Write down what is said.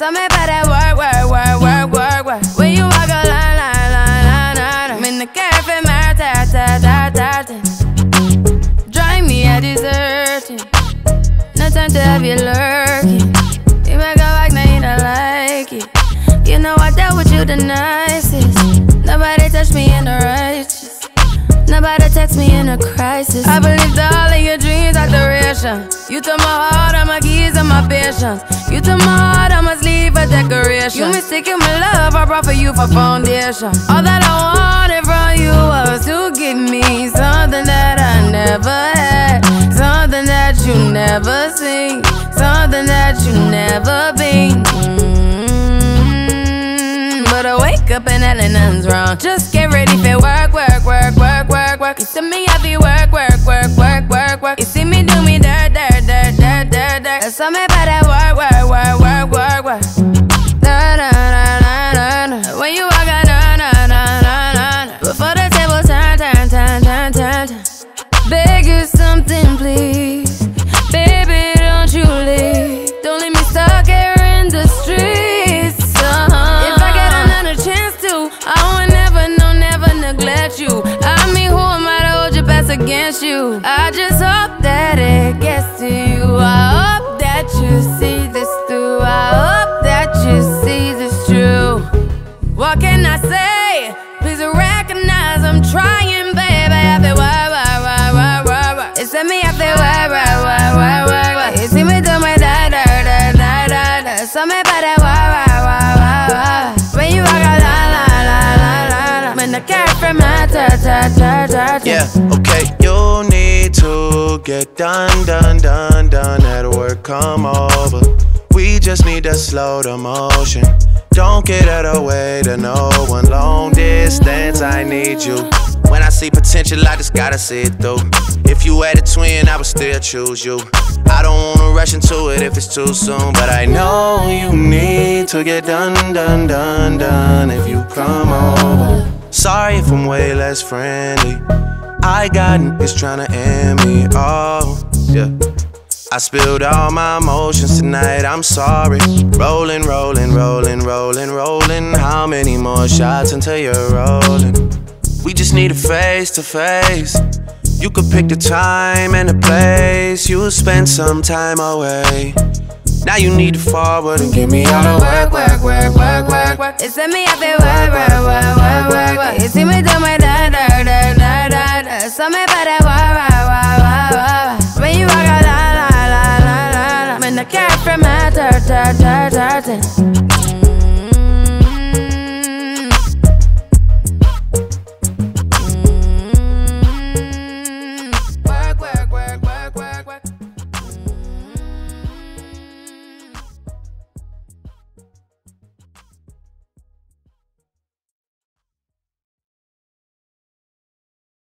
So me better work. When you walk a line. I'm in the cafe, drive me a deserting. No time to have you lurking. You make a like, now you don't like it. You know I dealt with you the nicest. Nobody touched me in the righteous. Nobody text me in a crisis. I believed all of your dreams are duration. You took my heart, all my keys, and my patience. You took my heart, I must leave a decoration. You mistaken my love, I brought for you for foundation. All that I wanted from you was to give me something that I never had, something that you never seen, something that you never been. But I wake up and hell nothing's wrong. Just get ready for work. You see me happy work. You see me do me dirt. So me better work. When you walk out, before the table turn. Beg you something, please. Baby, don't you leave. Don't leave me stuck here in the streets. If I get another chance to, I would never neglect you. I mean, who am I to hold your best against you? I just hope that it gets to you. I hope that you see this through. I hope that you see this true. What can I say? Please recognize I'm trying, baby. I feel work. It's me, I feel work. You see me do my da. So me better work. When you walk out, la. When the car from my yeah, okay, you need to get done. That work come over. We just need to slow the motion. Don't get out of the way to no one. Long distance, I need you. When I see potential, I just gotta see it through. If you had a twin, I would still choose you. I don't wanna rush into it if it's too soon, but I know you need to get done. If you come over. Sorry if I'm way less friendly. I got niggas tryna end me. Oh, yeah. I spilled all my emotions tonight, I'm sorry. Rolling. How many more shots until you're rolling? We just need a face to face. You could pick the time and the place. You'll spend some time away. Now you need to forward and give me all the work. It's me, I feel work. You see me do my da. So me better work. When you walk out, la. When the car from my dirt.